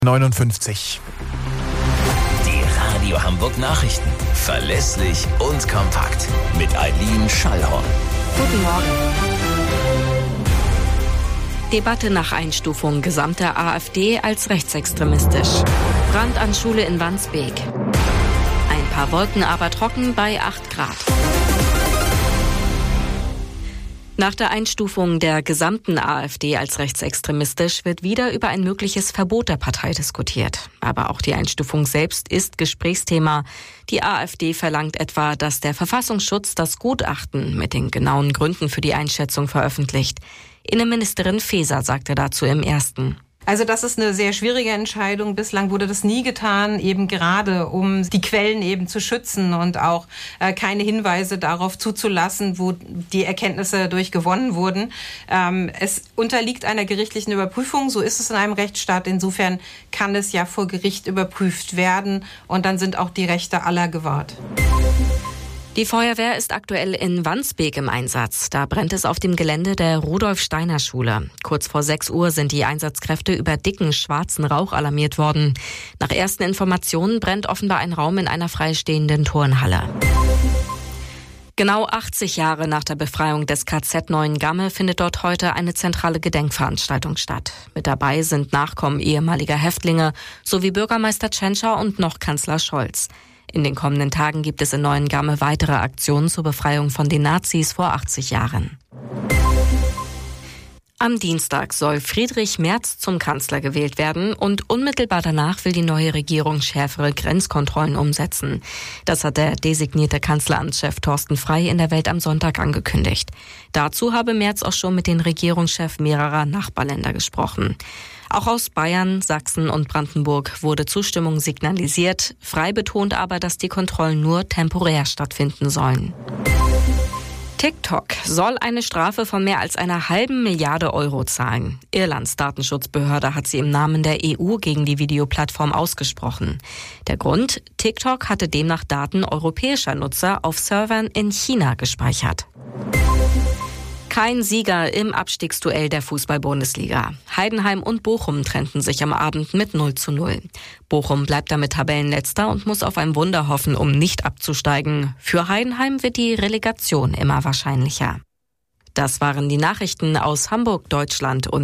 59. Die Radio Hamburg Nachrichten. Verlässlich und kompakt. Mit Eileen Schallhorn. Guten Morgen. Debatte nach Einstufung gesamter AfD als rechtsextremistisch. Brand an Schule in Wandsbek. Ein paar Wolken, aber trocken bei 8 Grad. Nach der Einstufung der gesamten AfD als rechtsextremistisch wird wieder über ein mögliches Verbot der Partei diskutiert. Aber auch die Einstufung selbst ist Gesprächsthema. Die AfD verlangt etwa, dass der Verfassungsschutz das Gutachten mit den genauen Gründen für die Einschätzung veröffentlicht. Innenministerin Faeser sagte dazu im Ersten. Also das ist eine sehr schwierige Entscheidung. Bislang wurde das nie getan, eben gerade um die Quellen eben zu schützen und auch keine Hinweise darauf zuzulassen, wo die Erkenntnisse durch gewonnen wurden. Es unterliegt einer gerichtlichen Überprüfung, so ist es in einem Rechtsstaat. Insofern kann es ja vor Gericht überprüft werden und dann sind auch die Rechte aller gewahrt. Die Feuerwehr ist aktuell in Wandsbek im Einsatz. Da brennt es auf dem Gelände der Rudolf-Steiner-Schule. Kurz vor 6 Uhr sind die Einsatzkräfte über dicken, schwarzen Rauch alarmiert worden. Nach ersten Informationen brennt offenbar ein Raum in einer freistehenden Turnhalle. Genau 80 Jahre nach der Befreiung des KZ Neuengamme findet dort heute eine zentrale Gedenkveranstaltung statt. Mit dabei sind Nachkommen ehemaliger Häftlinge sowie Bürgermeister Tschentscher und noch Kanzler Scholz. In den kommenden Tagen gibt es in Neuengamme weitere Aktionen zur Befreiung von den Nazis vor 80 Jahren. Am Dienstag soll Friedrich Merz zum Kanzler gewählt werden und unmittelbar danach will die neue Regierung schärfere Grenzkontrollen umsetzen. Das hat der designierte Kanzleramtschef Thorsten Frey in der Welt am Sonntag angekündigt. Dazu habe Merz auch schon mit den Regierungschefs mehrerer Nachbarländer gesprochen. Auch aus Bayern, Sachsen und Brandenburg wurde Zustimmung signalisiert. Frey betont aber, dass die Kontrollen nur temporär stattfinden sollen. TikTok soll eine Strafe von mehr als einer halben Milliarde Euro zahlen. Irlands Datenschutzbehörde hat sie im Namen der EU gegen die Videoplattform ausgesprochen. Der Grund? TikTok hatte demnach Daten europäischer Nutzer auf Servern in China gespeichert. Kein Sieger im Abstiegsduell der Fußball-Bundesliga. Heidenheim und Bochum trennten sich am Abend mit 0:0. Bochum bleibt damit Tabellenletzter und muss auf ein Wunder hoffen, um nicht abzusteigen. Für Heidenheim wird die Relegation immer wahrscheinlicher. Das waren die Nachrichten aus Hamburg, Deutschland und